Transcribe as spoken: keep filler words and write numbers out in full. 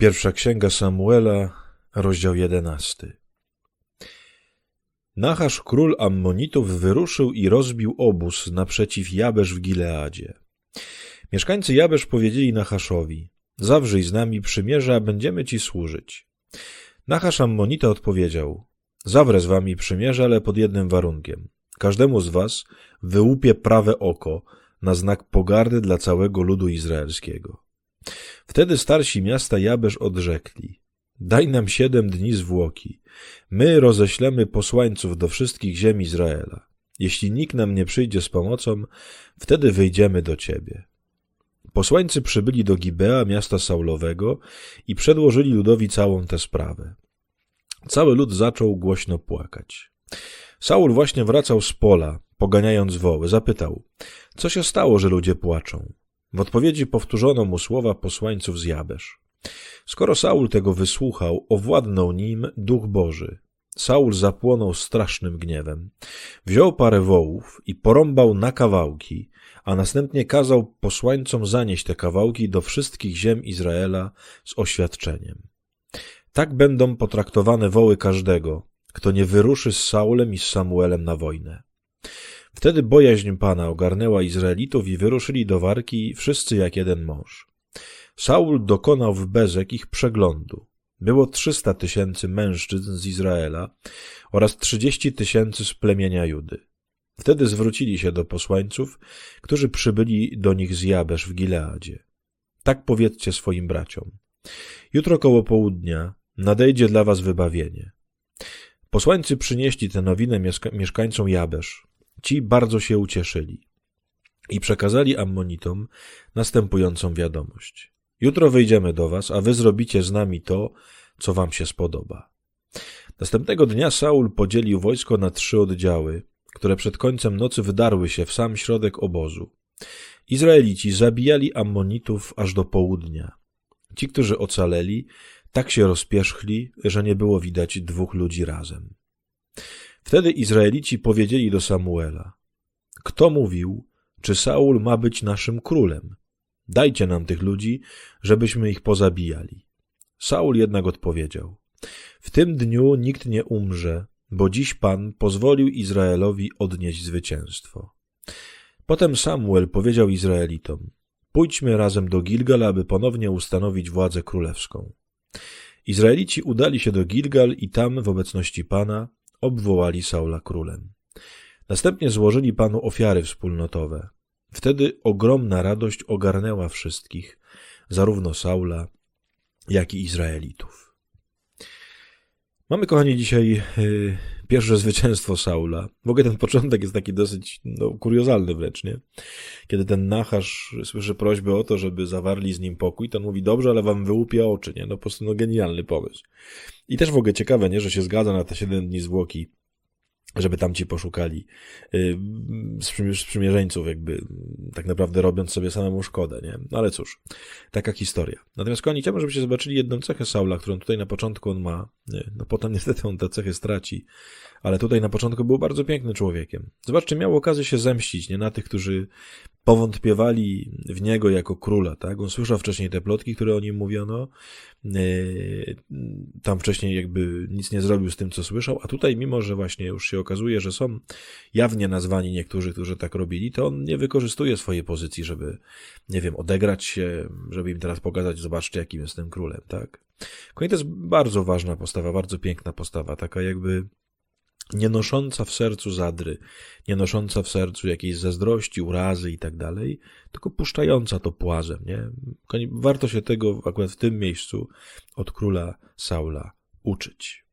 Pierwsza księga Samuela, rozdział jedenasty. Nachasz, król Ammonitów, wyruszył i rozbił obóz naprzeciw Jabesz w Gileadzie. Mieszkańcy Jabesz powiedzieli Nachaszowi: zawrzyj z nami przymierze, a będziemy ci służyć. Nachasz Ammonita odpowiedział: zawrę z wami przymierze, ale pod jednym warunkiem. Każdemu z was wyłupię prawe oko na znak pogardy dla całego ludu izraelskiego. Wtedy starsi miasta Jabesz odrzekli: daj nam siedem dni zwłoki. My roześlemy posłańców do wszystkich ziem Izraela. Jeśli nikt nam nie przyjdzie z pomocą, wtedy wyjdziemy do ciebie. Posłańcy przybyli do Gibea, miasta Saulowego, i przedłożyli ludowi całą tę sprawę. Cały lud zaczął głośno płakać. Saul właśnie wracał z pola, poganiając woły. Zapytał: co się stało, że ludzie płaczą? W odpowiedzi powtórzono mu słowa posłańców z Jabesz. Skoro Saul tego wysłuchał, owładnął nim Duch Boży. Saul zapłonął strasznym gniewem. Wziął parę wołów i porąbał na kawałki, a następnie kazał posłańcom zanieść te kawałki do wszystkich ziem Izraela z oświadczeniem. Tak będą potraktowane woły każdego, kto nie wyruszy z Saulem i z Samuelem na wojnę. Wtedy bojaźń Pana ogarnęła Izraelitów i wyruszyli do walki wszyscy jak jeden mąż. Saul dokonał w Bezek ich przeglądu. Było trzysta tysięcy mężczyzn z Izraela oraz trzydzieści tysięcy z plemienia Judy. Wtedy zwrócili się do posłańców, którzy przybyli do nich z Jabesz w Gileadzie. Tak powiedzcie swoim braciom: jutro koło południa nadejdzie dla was wybawienie. Posłańcy przynieśli tę nowinę mieszkańcom Jabesz. Ci bardzo się ucieszyli i przekazali Ammonitom następującą wiadomość: jutro wyjdziemy do was, a wy zrobicie z nami to, co wam się spodoba. Następnego dnia Saul podzielił wojsko na trzy oddziały, które przed końcem nocy wdarły się w sam środek obozu. Izraelici zabijali Ammonitów aż do południa. Ci, którzy ocaleli, tak się rozpierzchli, że nie było widać dwóch ludzi razem. Wtedy Izraelici powiedzieli do Samuela: kto mówił, czy Saul ma być naszym królem? Dajcie nam tych ludzi, żebyśmy ich pozabijali. Saul jednak odpowiedział: w tym dniu nikt nie umrze, bo dziś Pan pozwolił Izraelowi odnieść zwycięstwo. Potem Samuel powiedział Izraelitom: pójdźmy razem do Gilgal, aby ponownie ustanowić władzę królewską. Izraelici udali się do Gilgal i tam w obecności Pana obwołali Saula królem. Następnie złożyli Panu ofiary wspólnotowe. Wtedy ogromna radość ogarnęła wszystkich, zarówno Saula, jak i Izraelitów. Mamy, kochani, dzisiaj yy, pierwsze zwycięstwo Saula. W ogóle ten początek jest taki dosyć no, kuriozalny wręcz, nie? Kiedy ten Nachasz słyszy prośbę o to, żeby zawarli z nim pokój, to on mówi: dobrze, ale wam wyłupię oczy, nie? No po prostu no, genialny pomysł. I też w ogóle ciekawe, nie? Że się zgadza na te siedem dni zwłoki, żeby tam ci poszukali yy, sprzymierzeńców, jakby tak naprawdę robiąc sobie samemu szkodę, nie? No ale cóż, taka historia. Natomiast kochani, chciałbym, żebyście zobaczyli jedną cechę Saula, którą tutaj na początku on ma. Nie? No potem niestety on te cechy straci, ale tutaj na początku był bardzo pięknym człowiekiem. Zobaczcie, miał okazję się zemścić, nie? Na tych, którzy powątpiewali w niego jako króla, tak? On słyszał wcześniej te plotki, które o nim mówiono. Yy, tam wcześniej jakby nic nie zrobił z tym, co słyszał, a tutaj, mimo że właśnie już się okazuje, że są jawnie nazwani niektórzy, którzy tak robili, to on nie wykorzystuje swojej pozycji, żeby, nie wiem, odegrać się, żeby im teraz pokazać: zobaczcie, jakim jestem królem, tak? To jest bardzo ważna postawa, bardzo piękna postawa, taka jakby nie nosząca w sercu zadry, nie nosząca w sercu jakiejś zazdrości, urazy i tak dalej, tylko puszczająca to płazem, nie? Warto się tego akurat w tym miejscu od króla Saula uczyć.